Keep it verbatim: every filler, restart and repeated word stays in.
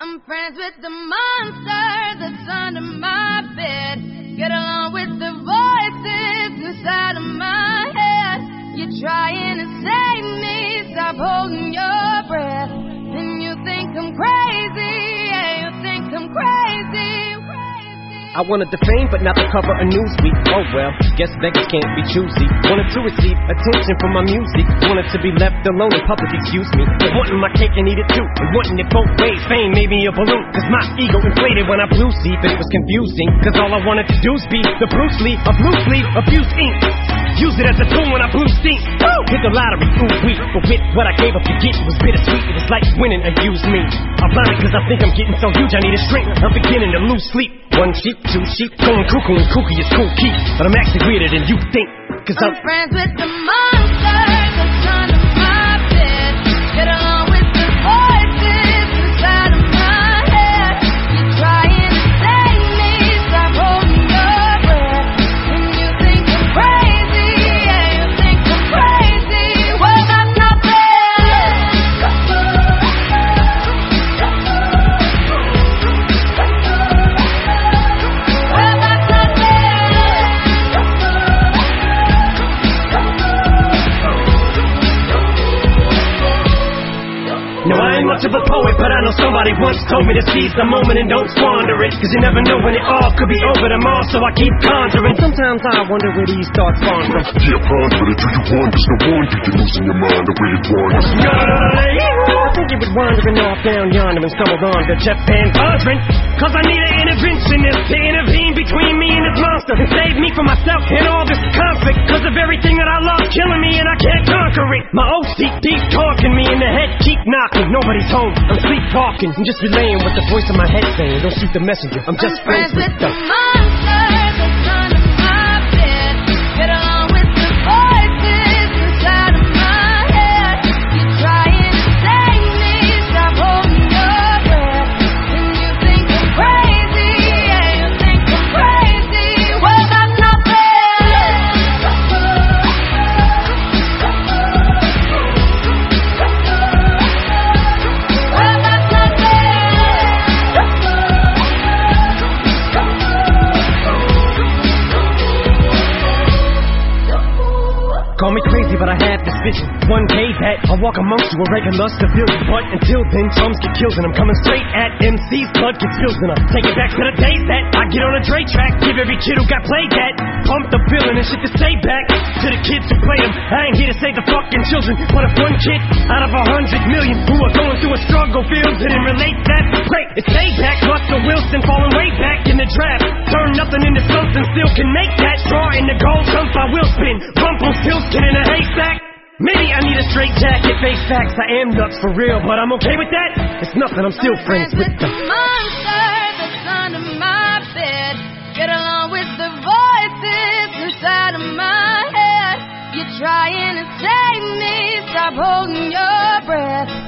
I'm friends with the monster that's under my bed. Get along with the voices inside of my head. You're trying to save me, stop holding your breath. And you think I'm crazy, yeah, you think I'm crazy. I wanted the fame, but not the cover of Newsweek. Oh well, guess beggars can't be choosy. Wanted to receive attention from my music. Wanted to be left alone in public, excuse me. But wanting my cake and eat it too. And wanting it both ways, fame made me a balloon. Cause my ego inflated when I blew sleep. It was confusing, cause all I wanted to do was be the Bruce Lee of loose leaf, abuse ink. Use it as a tool when I blew steam. Woo! Hit the lottery, ooh wee. But with what I gave up to get, it was bittersweet. It was like winning and use me. I'm blind cause I think I'm getting so huge I need a shrink. I'm beginning to lose sleep. One sheep, two sheep, going cuckoo and kooky is cool keep. But I'm actually weirder than you think. Cause I'm, I'm friends with the monster that's under my bed. Get along with the voices inside of my head. You're trying to save me, stop holding your breath. And you think I'm crazy, yeah, you think I'm crazy. Well, that's not fair. Well, that's not fair. no, I ain't much of a poet, but I know somebody once told me to seize the moment and don't squander it. Cause you never know when it all could be over tomorrow, so I keep conjuring. Sometimes I wonder where these thoughts spawn from. Yeah, ponder it, do you wonder? No wonder you're losing your mind the way it wanders. I think you was wandering off down yonder and stumbled on to Jeff Van Vondren. Cause I need an interventionist to intervene between me and this monster and save me from myself and all this conflict. Cause of everything that I love killing me and I can't conquer it. My O C D talking me in the head, keep knocking. Nobody's home, I'm sleepwalking. I'm just relaying what the voice in my head saying. Don't shoot the messenger, I'm just I'm friends with the the monster that's under my bed. Get along with the voices inside of my head. You're trying to save me, stop holding your breath. And you think I'm crazy, yeah, you think I'm crazy. Well, that's not fair. Well, that's not fair. Call me crazy, but I have this vision. One day that I'll walk amongst you, a regular civilian. But until then, chums get killed and I'm coming straight at M C's. Blood gets spilled and I take it back to the days that I get on a Dre track. Give every kid who got played that pump the feeling and shit to say back to the kids who played them. I ain't here to save the fucking children, but if one kid out of a hundred million who are going through a struggle feels it and relates that, great, it's payback. Russell Wilson falling way back in the draft. Turn nothing into something, still can make that. Draw in the gold jump, I will spin. Rumpelstiltskin in a haystack. Maybe I need a straight jacket, face facts. I am nuts for real, but I'm okay with that. It's nothing, I'm still I'm friends with the the monster that's under my bed. Get along with the voices inside of my head. You're trying to save me, stop holding your breath.